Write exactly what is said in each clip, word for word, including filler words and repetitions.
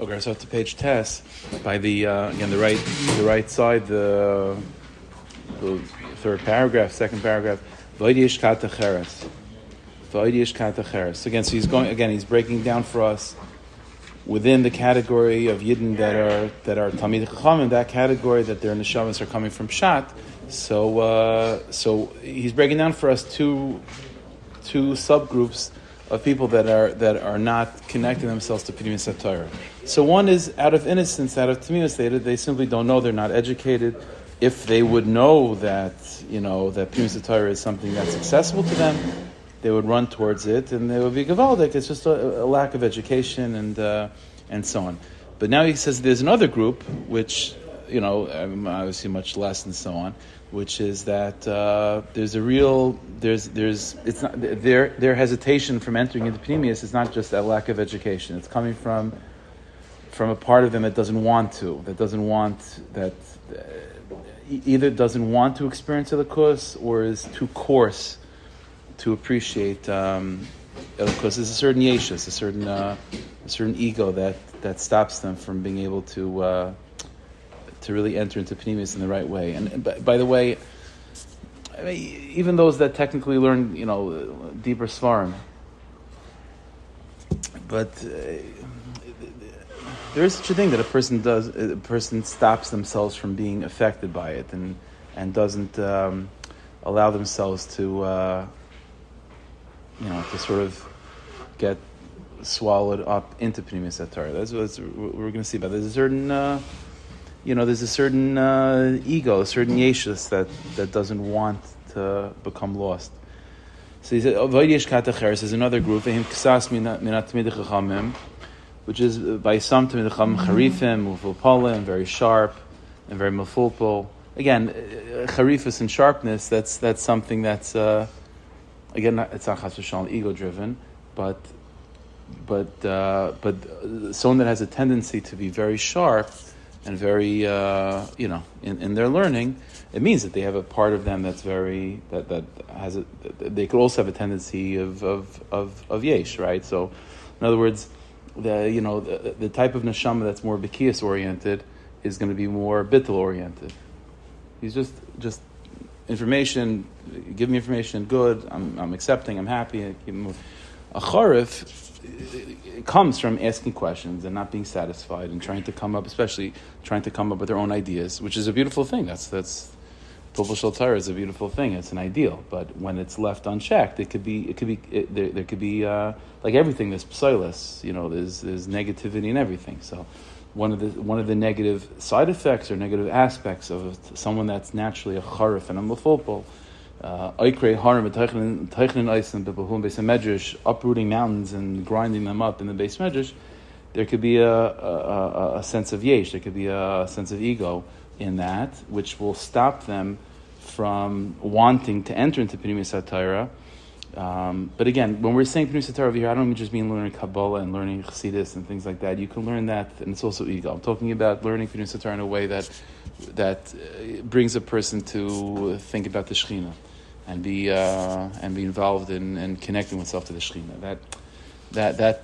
Okay, so to page test by the uh, again the right the right side, the, the third paragraph, second paragraph. V'oidish katacheres. V'oidish katacheres. So again, so he's going again. He's breaking down for us within the category of Yidden that are that are Talmidei Chachamim, that category that their neshamas are coming from Pshat. So uh, so he's breaking down for us two two subgroups of people that are that are not connecting themselves to Pnimis HaTorah. So one is out of innocence, out of Tamimus, they they simply don't know, they're not educated. If they would know that, you know, that Pnimis HaTorah is something that's accessible to them, they would run towards it, and they would be Gavaldik. It's just a, a lack of education and uh, and so on. But now he says there's another group, which, you know, obviously much less and so on, which is that uh, there's a real, there's, there's, it's not, their, their hesitation from entering into Pneumius is not just a lack of education. It's coming from, from a part of them that doesn't want to, that doesn't want, that uh, either doesn't want to experience Elikos or is too coarse to appreciate um, Elikos. There's a certain yeshus, a certain, uh, a certain ego that, that stops them from being able to, uh, to really enter into Pnimis in the right way. And, and by, by the way, I mean, even those that technically learn, you know, deeper Svarim, but uh, there is such a thing that a person does, a person stops themselves from being affected by it and, and doesn't um, allow themselves to, uh, you know, to sort of get swallowed up into Pnimis HaTorah. That's what we're going to see about. There's a certain... Uh, You know, there's a certain uh, ego, a certain yeshus that, that doesn't want to become lost. So he said, V'oidish katacheres is another group, V'him ksas minat Talmidei Chachamim, which is by some Talmidei Chachamim charifim, mufulpolim, very sharp, and very mufulpol. Again, charifus and sharpness, that's that's something that's, uh, again, it's not chas v'shalom ego-driven, but but uh, but someone that has a tendency to be very sharp and very, uh, you know, in, in their learning, it means that they have a part of them that's very, that, that has a, they could also have a tendency of, of, of, of yesh, right? So, in other words, the, you know, the, the type of neshama that's more Bekias oriented is going to be more bittul oriented. He's just, just information, give me information, good, I'm, I'm accepting, I'm happy. A charif, it comes from asking questions and not being satisfied and trying to come up, especially trying to come up with their own ideas, which is a beautiful thing. That's that's Pilpul Shel Torah is a beautiful thing. It's an ideal, but when it's left unchecked, it could be it could be it, there, there could be uh, like everything. There's psilos, you know. There's there's negativity in everything. So one of the one of the negative side effects or negative aspects of someone that's naturally a charif and a mufulpul, Oikre Harim Teichnin Eisen Bepahum Beis Medrash, uprooting mountains and grinding them up in the Beis Medrash, there could be a, a, a sense of yesh, there could be a sense of ego in that, which will stop them from wanting to enter into Pnimis HaTorah. Um, but again, when we're saying Pnimis HaTorah over here, I don't just mean learning Kabbalah and learning Chassidus and things like that. You can learn that, and it's also ego. I'm talking about learning Pnimis HaTorah in a way that that uh, brings a person to think about the Shekhinah and be uh, and be involved in, in connecting oneself to the Shekhinah. That that that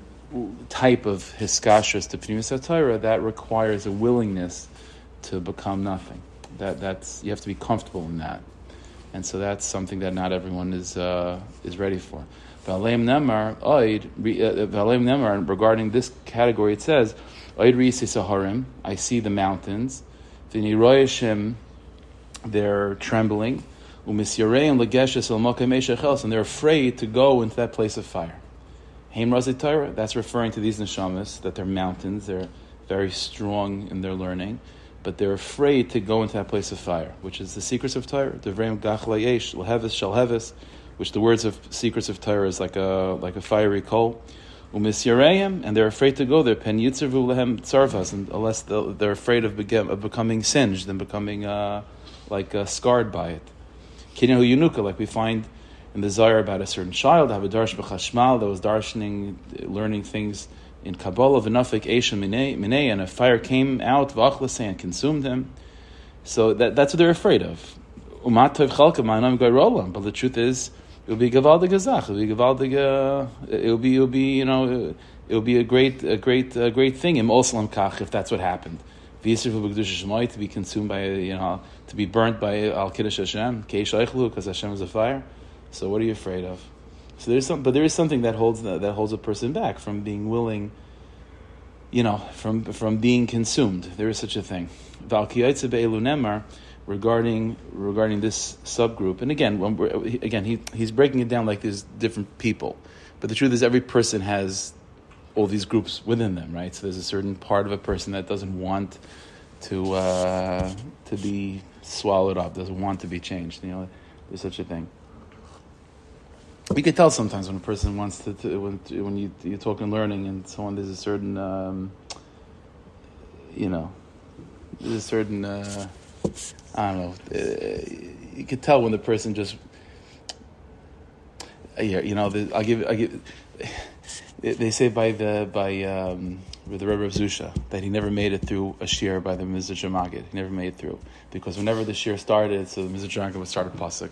type of hiskashus to Pnimis HaTorah, that requires a willingness to become nothing. That that's you have to be comfortable in that, and so that's something that not everyone is uh, is ready for. V'aleim nemar oid v'aleim nemar, regarding this category, it says oid ri'isi saharim. I see the mountains. V'ni royashim, they're trembling. And they're afraid to go into that place of fire. Heim Razi Torah, that's referring to these neshamas, that they're mountains, they're very strong in their learning, but they're afraid to go into that place of fire, which is the secrets of Torah. Devreim Gach Layesh, Lehevis Shal Hevis, which the words of secrets of Torah is like a like a fiery coal. Umisyareim, and they're afraid to go there. Pen Yitzervu Lehem Tzarvas, unless they're afraid of, begin, of becoming singed and becoming uh, like uh, scarred by it. Kinyahu Yunuka, like we find in the Zohar about a certain child, Havadarsh b'chashmal, that was darshaning, learning things in Kabbalah, v'nafik esha minei, and a fire came out, v'achlase, and consumed him. So that, that's what they're afraid of. Umat tov chalka ma'anam gairolam, but the truth is, it will be gavaldig azach, it will be gavaldig, uh, it will be, it will be, you know, it would be a great, a great, a great thing in Oslam Kach if that's what happened. To be consumed by, you know, to be burnt by Al Kiddush Hashem, because Hashem is a fire. So what are you afraid of? So there's some, but there is something that holds that, that holds a person back from being willing, you know, from from being consumed. There is such a thing. Regarding regarding this subgroup, and again, when we're, again, he he's breaking it down like there's different people, but the truth is every person has all these groups within them, right? So there's a certain part of a person that doesn't want to uh, to be swallowed up, doesn't want to be changed. You know, there's such a thing. We could tell sometimes when a person wants to, to when when you you're talking learning and so on. There's a certain, um, you know, there's a certain, uh, I don't know. Uh, you could tell when the person just, uh, yeah, you know. The, I'll give. I give. They say by the by um, with the Rebbe of Zusha that he never made it through a shir by the Mizrach Magid. He never made it through because whenever the shir started, so the Mizrach Magid would start a pasuk.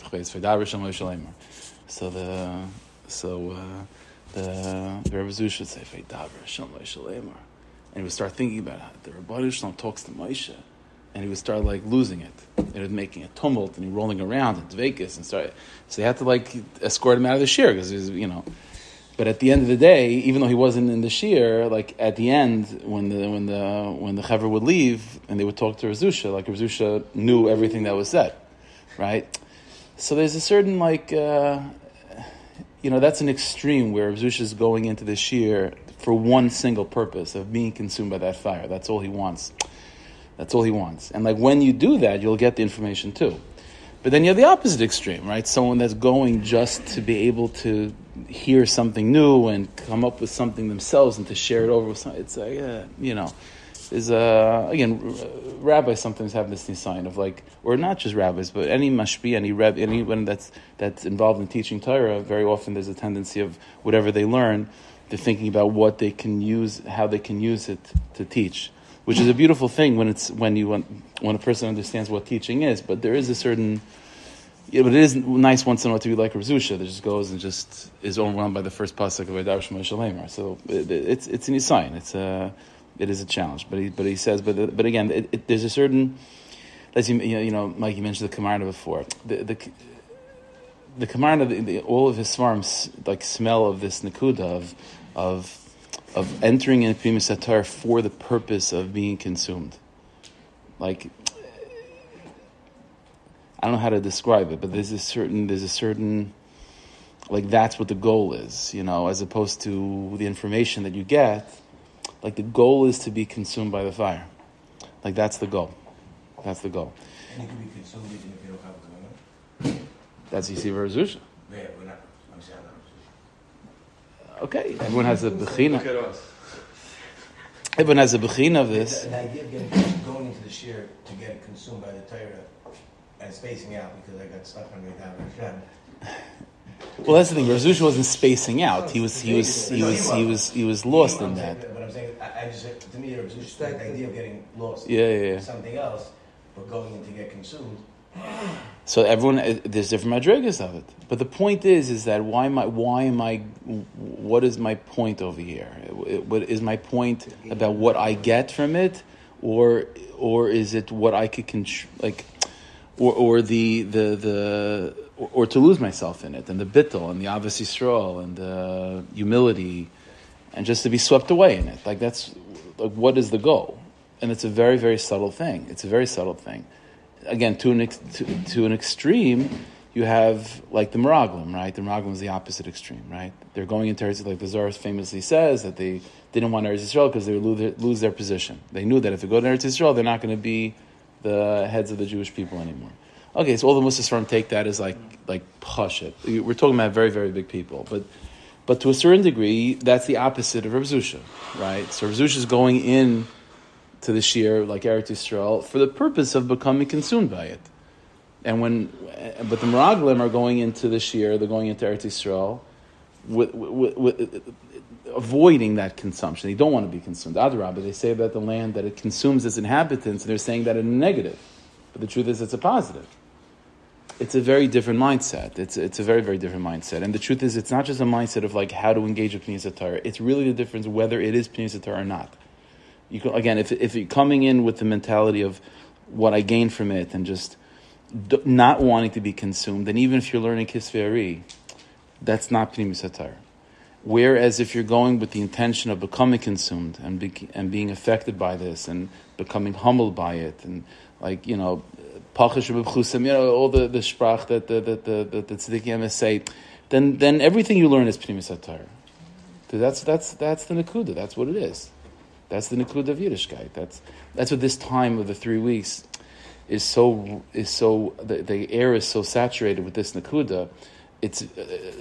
So the so uh, the the Rebbe of Zusha would say Veidaber Shem Moshe and he would start thinking about it. The Rebbe Shalom talks to Moshe, and he would start like losing it. It was making a tumult, and he rolling around in Dvekas and start. So they had to like escort him out of the shir because he was, you know. But at the end of the day, even though he wasn't in the shir, like at the end, when the when the when the chaver would leave and they would talk to Rav Zusha, like Rav Zusha knew everything that was said, right? So there's a certain like, uh, you know, that's an extreme where Rav Zusha is going into the shir for one single purpose of being consumed by that fire. That's all he wants. That's all he wants. And like when you do that, you'll get the information too. But then you have the opposite extreme, right? Someone that's going just to be able to hear something new and come up with something themselves and to share it over with some. It's like, uh, you know, is uh, again, rabbis sometimes have this sign of like, or not just rabbis, but any mashpi, any reb, anyone that's that's involved in teaching Torah. Very often, there's a tendency of whatever they learn, they're thinking about what they can use, how they can use it to teach, which is a beautiful thing when it's when you when, when a person understands what teaching is. But there is a certain Yeah, but it is nice once in a while to be like Rav Zusha that just goes and just is overwhelmed by the first pasuk of Vaydaber Shema Shaleimar. So it, it, it's it's an sign. It's a it is a challenge. But he but he says but but again it, it, there's a certain, as you you know Mike, you mentioned the Kamarna before. The the the Kamarna the, the, all of his svarms like smell of this nakuda of of of entering in Primus Satar for the purpose of being consumed, like. I don't know how to describe it, but there's a certain, there's a certain, like that's what the goal is, you know, as opposed to the information that you get. Like the goal is to be consumed by the fire. Like that's the goal. That's the goal. And you can be consumed even if you don't have a Kavanah. That's Yisiva Razusha. Yeah, we're not. I'm saying that. Okay, everyone has a bechina. Look at us. Everyone has a bechina of this. The idea of getting, going into the shir to get consumed by the Torah and spacing out because I got stuck on Vaydaber. Well, that's the thing. Rav Zusha wasn't spacing out. He was, he was, he was, he was, he was lost in that. But I'm saying, I, I just to me, Rav Zusha, the idea of getting lost. Yeah, yeah, yeah. Something else, but going in to get consumed. So everyone, there's different madrigas of it. But the point is, is that why am I, why am I, what is my point over here? What is my point about what I get from it, or, or is it what I could contr- like, or, or the, the, the, or, or to lose myself in it, and the bittul, and the Avos Yisrael, and the humility, and just to be swept away in it. Like that's, like what is the goal? And it's a very, very subtle thing. It's a very subtle thing. Again, to an ex- to, to an extreme, you have like the Meraglim, right? The Meraglim is the opposite extreme, right? They're going into Eretz, like the Zohar famously says, that they didn't want Eretz Yisrael because they would lose their, lose their position. They knew that if they go to Eretz Yisrael, they're not going to be the heads of the Jewish people anymore. Okay, so all the Muslims take that as like like pashut. We're talking about very, very big people, but but to a certain degree, that's the opposite of Rav Zusha, right? So Rav Zusha is going in to the shir like Eretz Yisrael for the purpose of becoming consumed by it. And when, but the Meraglim are going into the shir, they're going into Eretz Yisrael with, with, with, avoiding that consumption. They don't want to be consumed. Adarabah, they say about the land that it consumes its inhabitants, and they're saying that in a negative. But the truth is, it's a positive. it's a very different mindset. It's it's a very, very different mindset. And the truth is, it's not just a mindset of like how to engage with Pneumis HaTorah. It's really the difference whether it is Pneumis HaTorah or not. You can, again, if if you're coming in with the mentality of what I gain from it and just d- not wanting to be consumed, then even if you're learning Kisvei Ari, that's not Pneumis HaTorah. Whereas if you're going with the intention of becoming consumed and be, and being affected by this and becoming humbled by it and like, you know, Pachash B'Chusim, you know, all the, the sprach that the the the, the tzaddikim say, then then everything you learn is Pneumis HaTorah. That's that's that's the Nakuda. That's what it is. That's the Nakuda of Yiddishkeit. That's that's what this time of the three weeks is so is so the, the air is so saturated with this Nakuda. It's uh,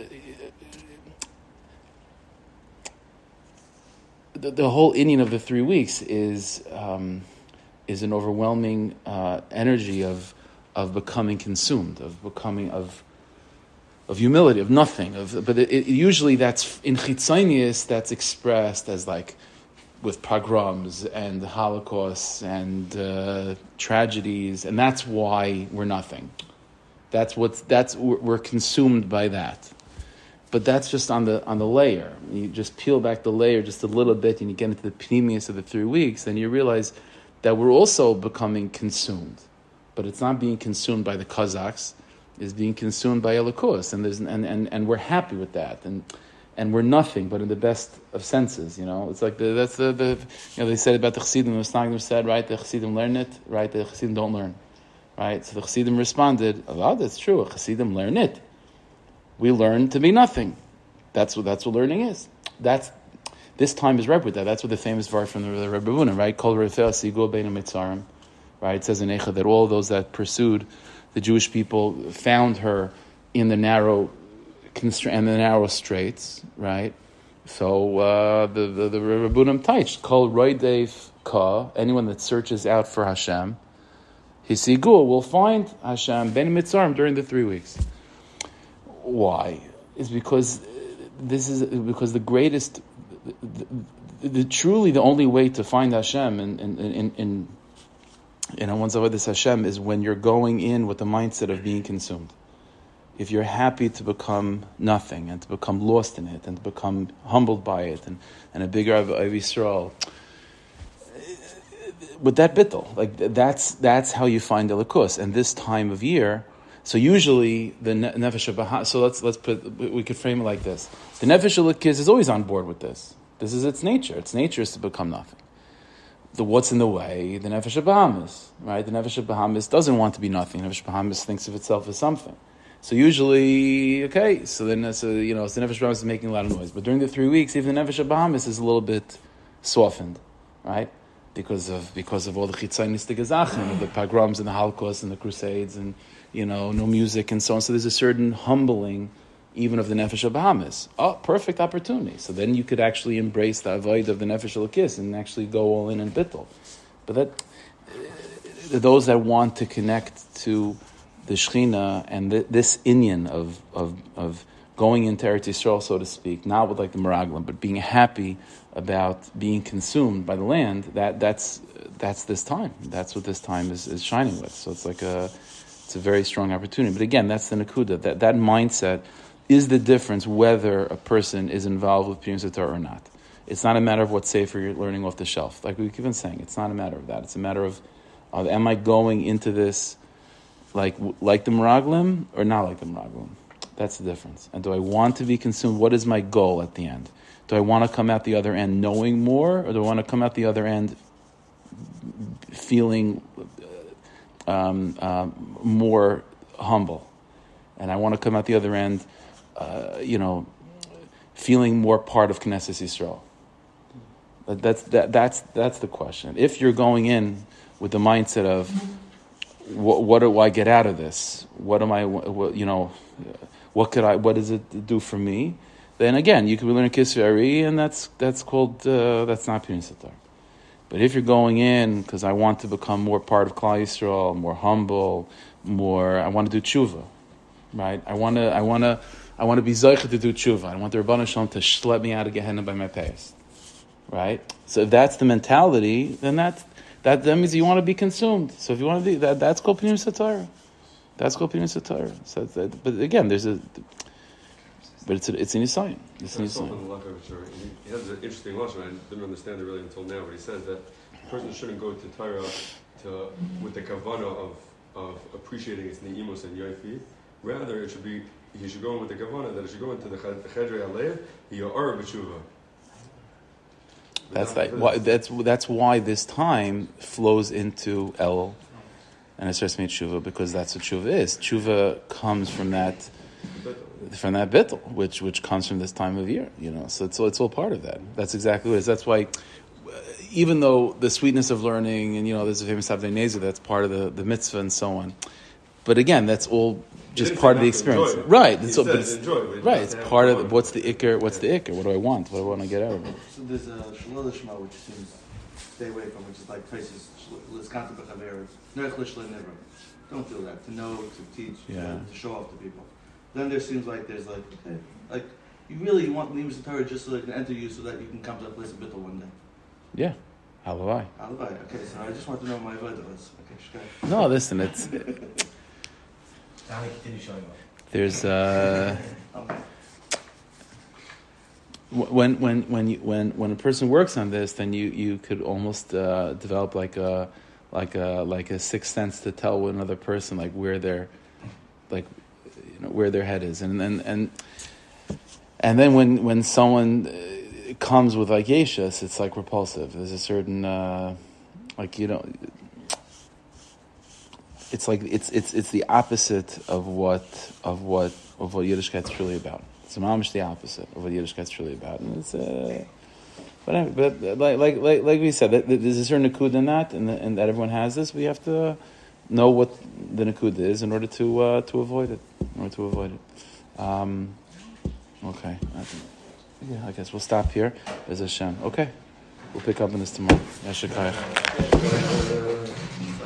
the, the whole Indian of the three weeks is. Um, is an overwhelming uh, energy of of becoming consumed, of becoming of of humility, of nothing. Of but it, it, usually that's in chitzonius that's expressed as like with pogroms and holocausts and uh, tragedies, and that's why we're nothing. That's what's that's we're consumed by that. But that's just on the on the layer. You just peel back the layer just a little bit, and you get into the pneumius of the three weeks, and you realize that we're also becoming consumed, but it's not being consumed by the Kazakhs; it's being consumed by Elikos, and there's and, and, and we're happy with that, and and we're nothing, but in the best of senses. You know, it's like the, that's the, the you know they said about the Chassidim. The Snagdim said, right, the Chassidim learn it, right, the Chassidim don't learn, right. So the Chassidim responded, oh, that's true. A Chassidim learn it. We learn to be nothing. That's what that's what learning is. That's This time is ripe with that. That's what the famous verse from the, the Rebbe Buna, right? Kol Refeh Sigu Bein HaMitzarim, right? It says in Eicha that all those that pursued the Jewish people found her in the narrow constra- and the narrow straits, right? So uh, the the, the Rebbe Buna Taich Kol Roidev Ka, anyone that searches out for Hashem, Hisigu will find Hashem Bein HaMitzarim during the three weeks. Why? It's because this is because the greatest. The, the, the, truly the only way to find Hashem in in in in, in one's avodas Hashem is when you're going in with the mindset of being consumed. If you're happy to become nothing and to become lost in it and to become humbled by it and, and a bigger of Yisrael, with that bittul, like that's that's how you find Elikos. And this time of year, so usually the nefesh Bahamis. So let's let's put we could frame it like this: the nefesh Elikos is always on board with this. This is its nature. Its nature is to become nothing. The what's in the way, the nefesh Bahamis, right? The nefesh Bahamis doesn't want to be nothing. The nefesh Bahamis thinks of itself as something. So usually, okay, so then so, you know, so the nefesh Bahamis is making a lot of noise. But during the three weeks, even the nefesh Bahamis is a little bit softened, right? Because of because of all the chitzaynistic gezachim, of the pogroms and the Holocaust and the Crusades and, you know, no music and so on. So there's a certain humbling even of the nefesh Bahamis. Oh, perfect opportunity. So then you could actually embrace the avoid of the nefesh Elokis and actually go all in and bittul. But that those that want to connect to the Shechina and th- this inyan of, of of going into Eretz Yisrael, so to speak, not with like the Meraglim, but being happy about being consumed by the land, that that's that's this time. That's what this time is, is shining with. So it's like a it's a very strong opportunity. But again, that's the Nakuda. That that mindset is the difference whether a person is involved with Pneumis HaTorah or not. It's not a matter of what sefer you're learning off the shelf. Like we've been saying, it's not a matter of that. It's a matter of, uh, am I going into this like like the Meraglim or not like the Meraglim? That's the difference. And do I want to be consumed? What is my goal at the end? Do I want to come out the other end knowing more, or do I want to come out the other end feeling um, uh, more humble? And I want to come out the other end, uh, you know, feeling more part of Knesset Yisrael. That, that's that, that's that's the question. If you're going in with the mindset of what, what do I get out of this? What am I? What, you know, what could I? What does it do for me? Then again, you could be learning Kisvei Ari, and that's that's called uh, that's not Pneumis HaTorah. But if you're going in because I want to become more part of Klal Yisrael, more humble, more, I want to do tshuva, right? I want to I want to I want to be zocheh to do tshuva. I want the Rebbeinu Shalom to schlep me out of Gehenna by my past, right? So if that's the mentality, then that that that means you want to be consumed. So if you want to be that, that's called Pneumis HaTorah. That's called Pnimis Torah. So that, but again, there's a, but it's a, it's in Yisayim. It's in Yisayim. He has an interesting lesson. I didn't understand it really until now. But he says that a person shouldn't go to Torah to with the kavanah of of appreciating its neimos and yoifi. Rather, it should be he should go in with the kavanah that it should go into the chedrei aleah ya'ar b'tshuva. That's that. Why, that's that's why this time flows into El, and it starts to mean tshuva, because that's what tshuva is. Tshuva comes from that, from that bittul, which which comes from this time of year. You know, so it's it's all part of that. That's exactly what it is. That's why, even though the sweetness of learning, and you know, there's a famous Avnei Nezer, that's part of the, the mitzvah and so on. But again, that's all just part of the experience, it. right? He It's, so, but says it's, enjoy, but right. It's part of the, what's the ikr. What's the ikr? What do I want? What do I want to get out of it? So there's a Shalol Lishma, which seems stay away from, which is like places Liskanta B'Chaveres, Nerech Lishla Nivra. Don't do that. To know, to teach, Yeah. to, to show off to people. Then there seems like there's like okay, like you really want Nimus Torah just so they can enter you, so that you can come to a place of bittul one day. Yeah, halavai. Alibi. Okay, so I just want to know my avodah is. Okay, shkay. No, listen, it's Danny, continue showing up. there's uh, Okay. when when when you when when a person works on this, then you you could almost uh, develop like a like a like a sixth sense to tell another person like where their like you know where their head is, and and and and then when when someone uh, comes with like yeshus, it's like repulsive. There's a certain uh, like you know. It's like it's it's it's the opposite of what of what of what Yiddishkeit's really about. It's mamish the opposite of what Yiddishkeit's really about, and it's uh, but but like like like like we said, that, that there's a certain nakud in that, and, the, and that everyone has this. We have to know what the nakud is in order to uh, to avoid it. In order to avoid it. Um, okay, I think, yeah, I guess we'll stop here. There's Hashem. Okay, we'll pick up on this tomorrow. Yashikayach.